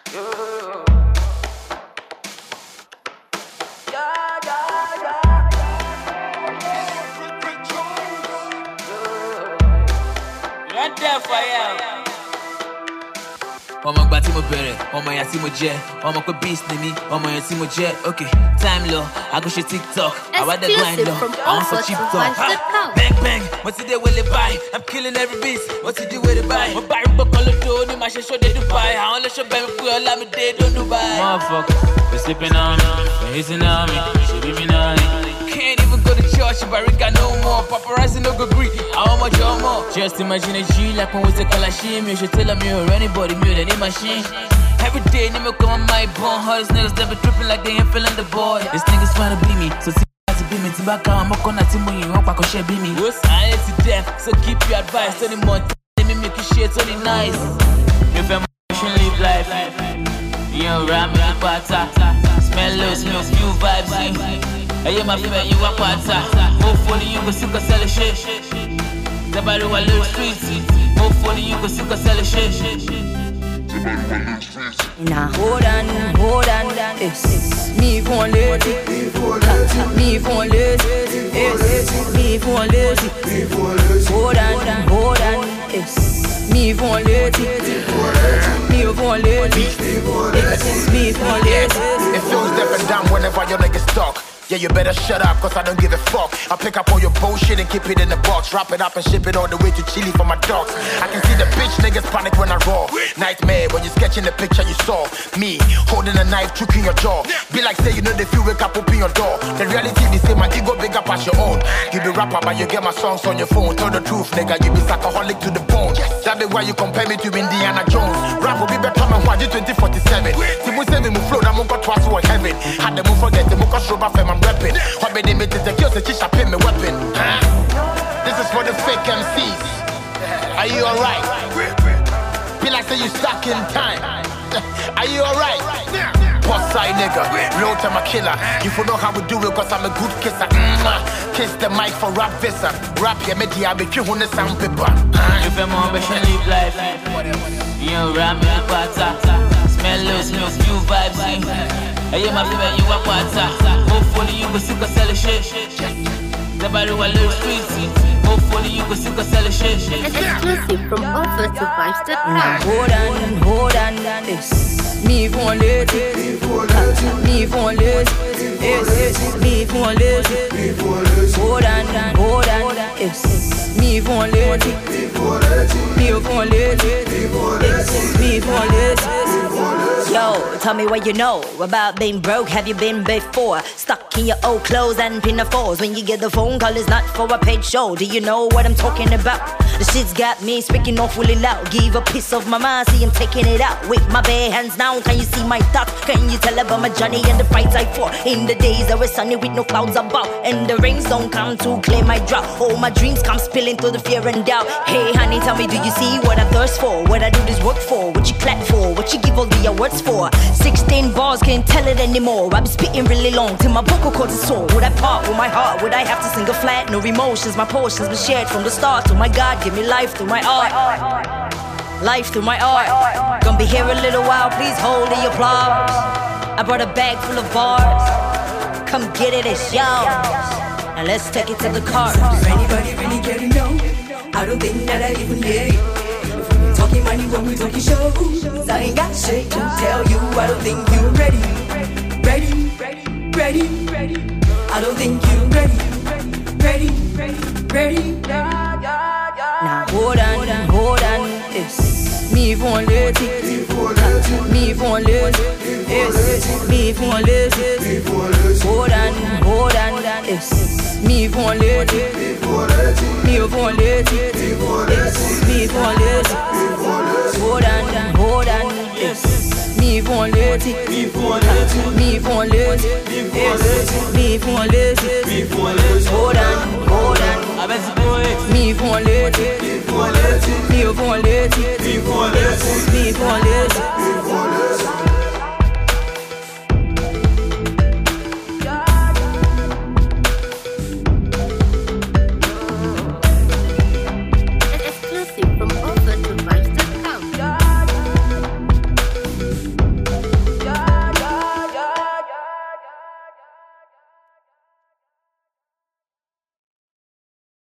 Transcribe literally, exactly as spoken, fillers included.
Right there for you. Ọmọ gba tí mo bẹ̀rẹ̀, ọmọ yẹn tí mo jẹ́, ọmọ pé beast ni mí, ọmọ yẹn tí mo jẹ́. Okay, time low, I go ṣe TikTok, àwa dẹ̀ grind lọ, àwọn for cheap talk. Bang bang, mo ti dé wele báyìí, I'm killing every beat, mo ti di wele báyìí. Mo bá arúgbó kan lódò, ó ní máa ṣe ṣóde Dubai, àwọn olóṣó bẹ̀ mi pé Ọlámídé dó Dubai. Motherfucker, they sleeping on me, they hitting on me, she be me now. Can't even go to church, Barriga no more, paparazzi no go green, àwọn ọmọ jọ mọ̀. Just imagine a G like when we take Kalashi, me should tell me or anybody, me or any machine. Every day, they make on my bone. All these niggas that be tripping like they ain't feeling the boy. These niggas tryna be me, so see to be me. Tibaka, I'm up on that team when you walk back on share be me. I ain't to death, so keep your advice. Only more let me make you shit, only nice. If I'm live life, you know, ram me pata. Smell loose, smell few vibes. Hey, you my favorite, you a pata. Hopefully you go see sell a shit. The body will live streets. Hopefully you go see sell a shit. Now hold on, hold on, it's me for lazy, me for lazy, it's me for lazy. Hold on, hold on, it's me for lazy, me for lazy, it's me for lazy. It feels different down whenever your niggas talk. Yeah, you better shut up, cause I don't give a fuck. I pick up all your bullshit and keep it in the box. Wrap it up and ship it all the way to Chile for my dogs. I can see the bitch niggas panic when I roar. Nightmare when you're sketching the picture you saw. Me, holding a knife, choking your jaw. Be like say you know the feel wake up, open your door. The reality, they say my ego big up as your own. You be rapper, but you get my songs on your phone. Tell the truth, nigga, you be alcoholic to the bone. That be why you compare me to Indiana Jones. Rap will be better than what you twenty forty-seven. Timu say me move flow, that move got twice for heaven. Had the move forget, the move got show back from my reppin'. What made me take kills and chicha pin me weapon? Huh? This is for the fake M Cs. Are you alright? Be like say you stuck in time. Are you alright? Boss side nigga, real time a killer. You for know how we do it cause I'm a good kisser. Mm-hmm. Kiss the mic for rap visa. Rap your media, make you wanna sound paper. If I'm on mission, live life. You know, ram me pata. Smell loose, smell few vibes. Hey, my favorite, you a pata. Hopefully you go see sell a shit. The body will live streets. Hopefully you go see sell a shit. Exclusive from Offer to Vibes dot com. Hold on, hold on, it's me for lazy, me for lazy, it's me for lazy. Hold on, hold on, it's me for lazy, me for lazy, it's me for lazy. Yo, tell me what you know about being broke. Have you been before? Stuck in your old clothes and pinafores. When you get the phone call, it's not for a paid show. Do you know what I'm talking about? The shit's got me speaking awfully loud. Give a piece of my mind, see I'm taking it out with my bare hands now. Can you see my thoughts? Can you tell about my journey and the fights I fought? In the days that were sunny with no clouds above, and the rains don't come to clear my drought. All my dreams come spilling through the fear and doubt. Hey honey, tell me, do you see what I thirst for? What I do this work for? What you clap for? What you give all the awards for? Sixteen bars, can't tell it anymore. I've been spitting really long till my vocal cords are sore. Would I part with my heart? Would I have to sing a flat? No emotions, my portions been shared from the start. Oh my God, give me life through my art. Life through my art. Gonna be here a little while, please hold the applause. I brought a bag full of bars. Come get it, it's yours. Now let's take it to the car. Does anybody really get to know? I don't think that I even get it. Talking money when we talking shows. I ain't got shit to tell you. I don't think you're ready. Ready, ready, ready. I don't think you're ready. Ready, ready, ready. Now hold on, hold on, it's me for lazy, me for lazy, it's me for lazy. Hold on, hold on, it's me for lazy, me for lazy, it's me for lazy. Hold on, hold on, it's me for lazy, me for lazy, it's me for lazy. Hold on, hold on. Me for lazy, me for lazy, me for lazy, me for lazy.